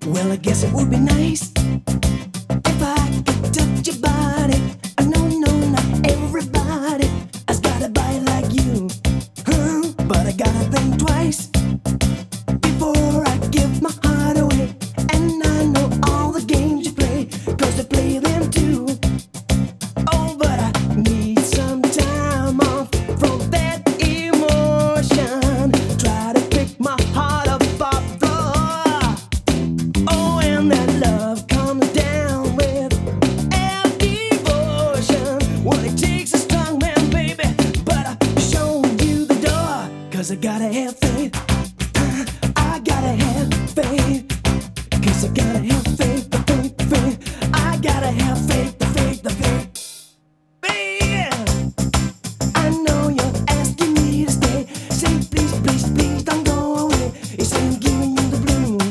Well, I guess it would be nice if I could touch your body. No, no, not everybody has got a body like you, huh? But I gotta think twice before I give my heart away. And I know all the games you play, 'cause I play them too. Oh, but I need some time off from that emotion. Try to pick my heart up off the floor. Oh, and that love comes down with our devotion. Well, it takes a strong man, baby, but I've shown you the door. 'Cause I gotta have faith. I gotta have faith. 'Cause I gotta have faith, the faith, the faith. I gotta have faith, the faith, the faith. Baby, I know you're asking me to stay. Say please, please, please don't go away. You say I'm giving you the blues.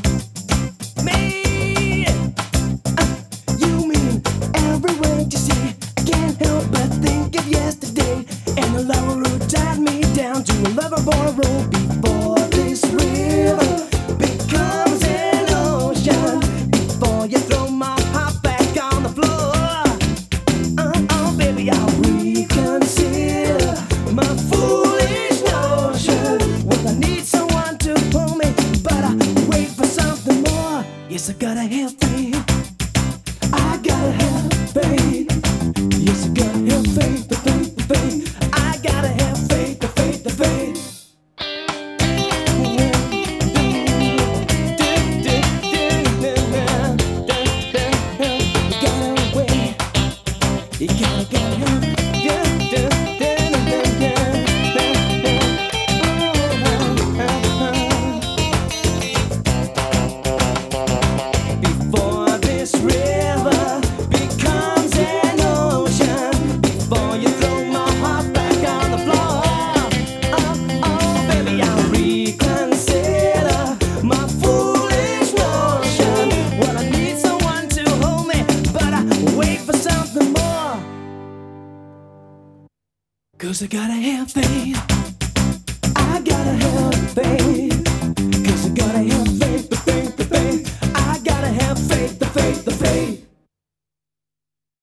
Man, you mean every word you say. I can't help but think of yesterday and the lover who tied me down to a loverboy road. Before this river becomes an ocean, before you throw my heart back on the floor. Oh, baby, I'll reconsider my foolish notion. Well, I need someone to pull me, but I wait for something more. Yes, I gotta have faith. I gotta have faith. Yes, I gotta have faith, the faith, the faith. I gotta have faith, the faith, the faith. You gotta have, before this river becomes an ocean, before you throw my heart back on the floor. Oh, baby, I'll reconsider my foolish notion. Well, I need someone to hold me, but I wait for something more. 'Cause I gotta have faith.